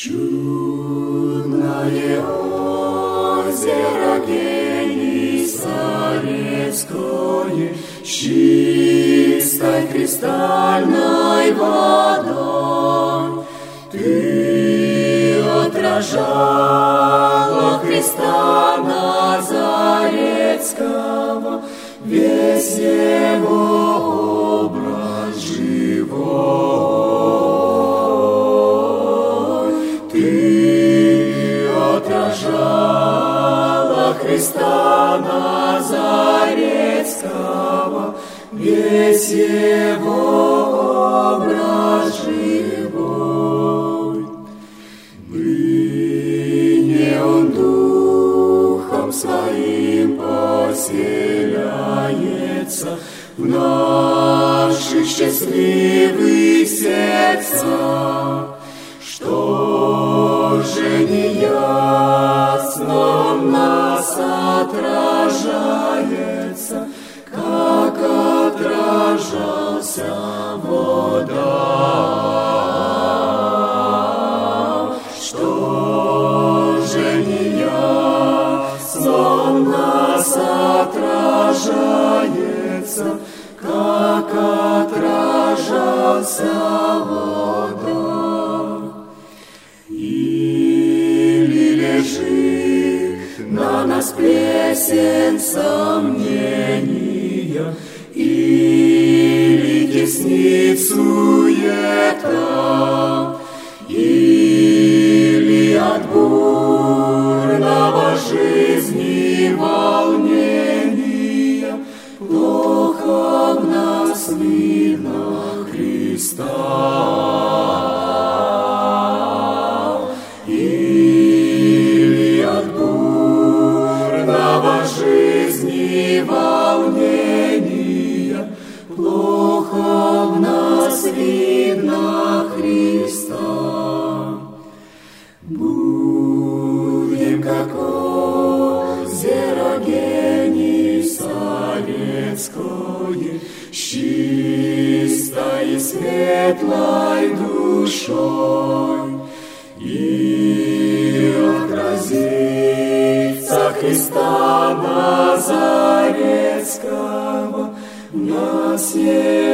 Чудное озеро Генесарецкое, с чистой кристальной водой. Ты отражала Христа Назарецкого, весь его образ живой. Ты отражала Христа Назарецкого, весь его образ живой. Ныне он духом своим поселяется в наших счастливых сердцах. Что же неясно он нас отражается, как отражался вода? Что же неясно он нас отражается, как отражался вода? Или лежит на нас плесень сомнения, или теснит суета, или от бурного жизни волнения плохо в нас видно Христа. Или от бурного жизни волнения плохо в нас видно Христа. Будем как озеро Генесарецкое, с чистой и светлой душой, и отразится Христа Назарецкого в нас.